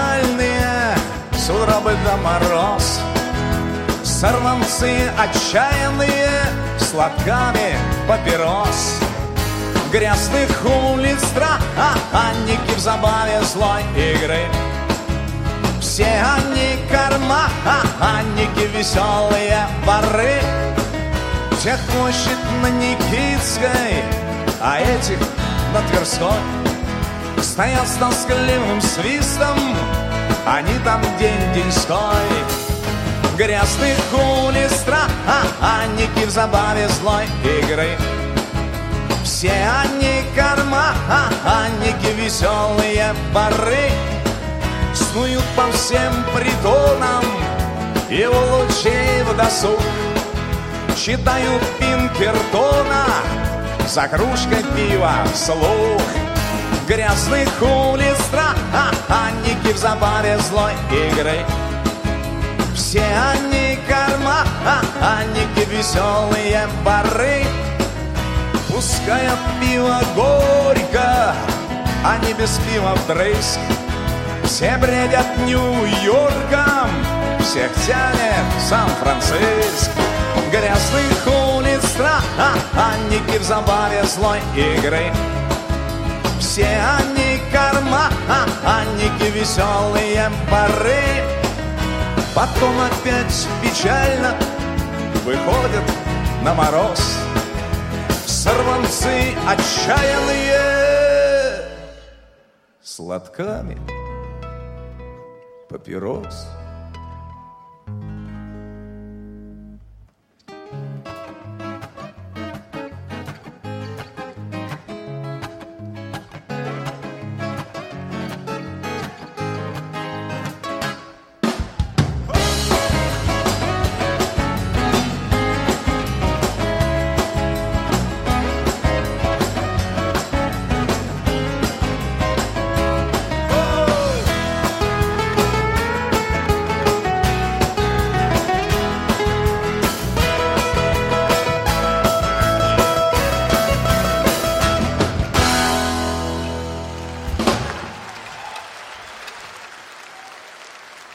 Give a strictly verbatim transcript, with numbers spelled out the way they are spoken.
печальные, сугробы да мороз. Сорванцы отчаянные, с лотками папирос. Грязных улиц странники в забаве злой игры. Все они карманники, веселые воры. Тех площадь на Никитской, а этих на Тверской. Стоят с тоскливым свистом, они там день-деньской. Грязных улиц странники в забаве злой игры. Все они карманники, веселые воры. Снуют по всем притонам и у лучей в досуг. Читают Пинкертона за кружкой пива вслух. Грязных улиц странники в забаве злой игры. Все они карманники, веселые воры. Пускай от пива горько, они без пива вдрызг. Все бредят Нью-Йорком, всех тянет Сан-Франциско. Грязных улиц странники в забаве злой игры. Все они карманники, веселые воры. Потом опять печально выходят на мороз. Сорванцы отчаянные, с лотками папирос.